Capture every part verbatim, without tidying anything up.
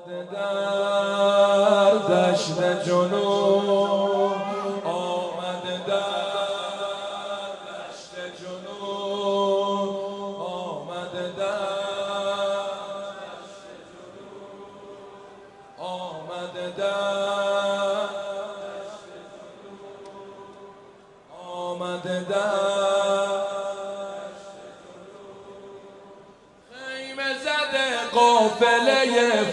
آمده در دشت جنون، آمده در دشت جنون، آمده در دشت جنون، آمده در دشت جنون، آمده در خیمه زده قافله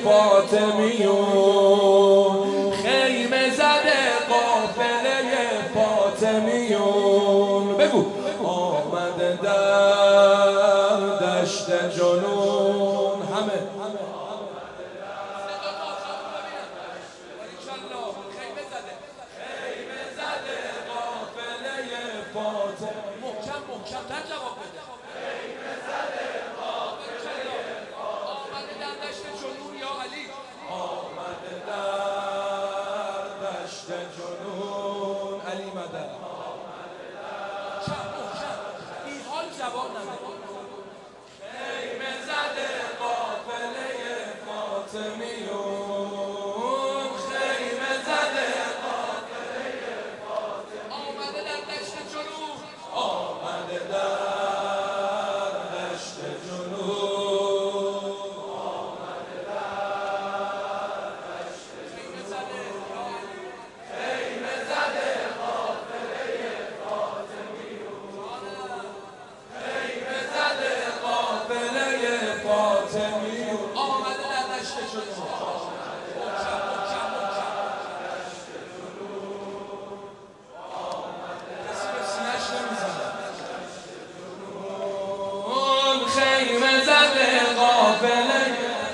فاطمیون، خیمه زده قافله فاطمیون. بگو آمده در دشت جنون، همه خیمه زده قافله فاطمیون. محکم محکم تر جواب بده. خیمه زده قافله آمده در دشت جنون یا علی، آمده در دشت جنون علی مدد، آمده در چپ محکم این حال جواب نده. خیمه زده قافله فاطمیون، خیمه زده قافله فاطمیون، آمده در دشت جنون، آمده در دشت جنون، آمده در دشت جنون. خیمه زده قافله فاطمیون، خیمه زده قافله فاطمیون، آمده در دشت جنون. خیمه زده قافله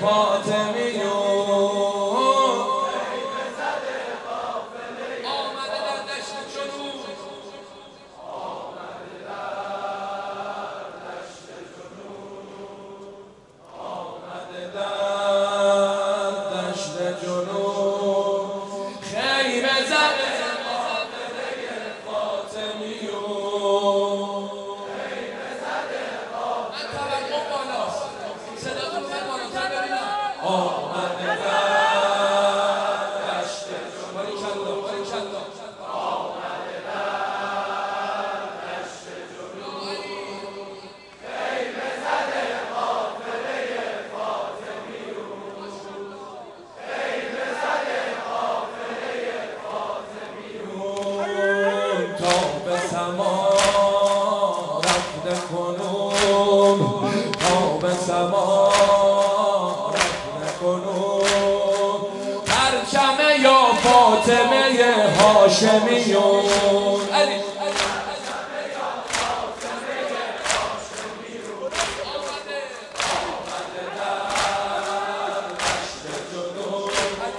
فاطمیون، خیمه زده قافله آمده در دشت جنون، آمده در دشت جنون، آمده در دشت جنون. خیمه زده قافله فاطمیون، آمده در دشت جنون، آمده در دشت جنون. خیمه زده قافله فاطمیون، خیمه زده قافله فاطمیون. تا به سما رفته کنون، تا به سما پرچم یا فاطمه هاشمیون، علی آمده در دشت جنون،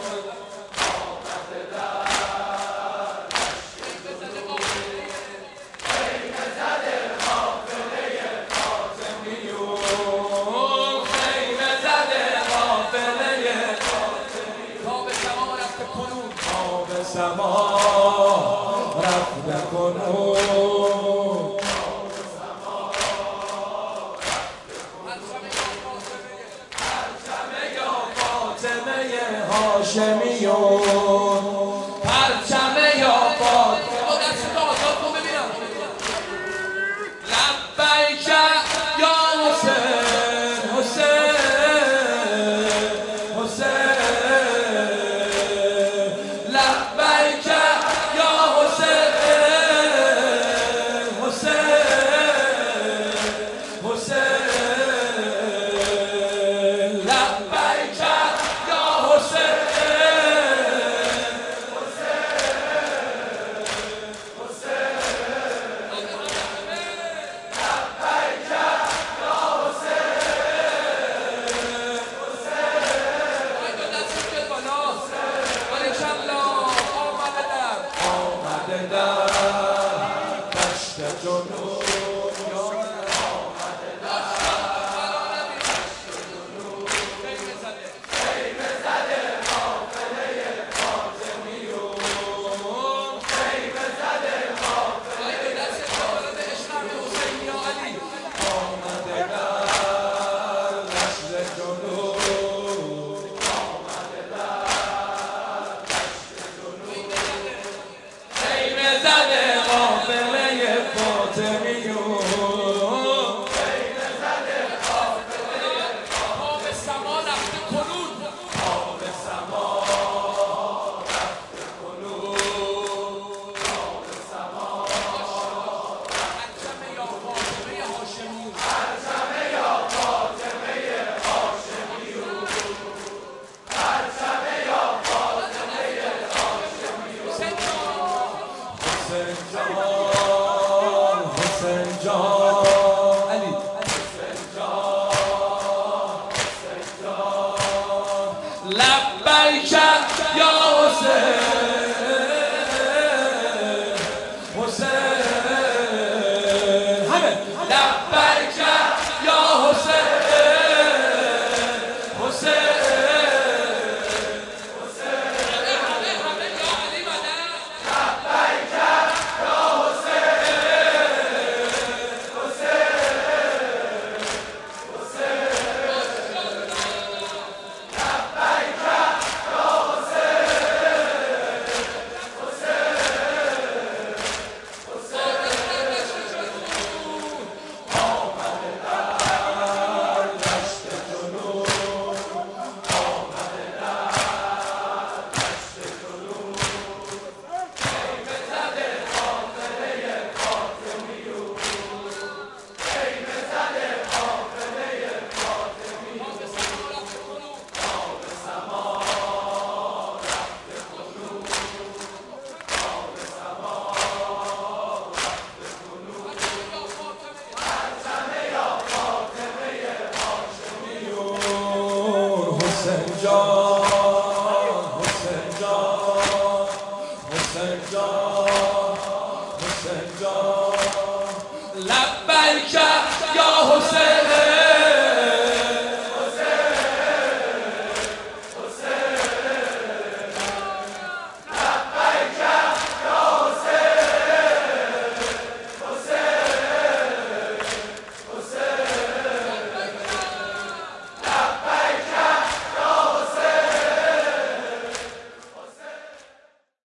آمده در خیمه زده قافله فاطمیون، خیمه زده قافله تا به سما رفته کنون، تا به سما رفته کنون. پرچم یا فاطمه هاشمیون، پرچم یا فاطمه با دست آزاد کن ببینم. لبیک یا حسین، حسین حسین، لبیک یا حسین، حسین حسین، لبیک یا حسین، لبیک یا حسین حسین همه لبیک یا حسین حسین حسین جان حسین جان حسین جان حسین جان لبیک یا حسین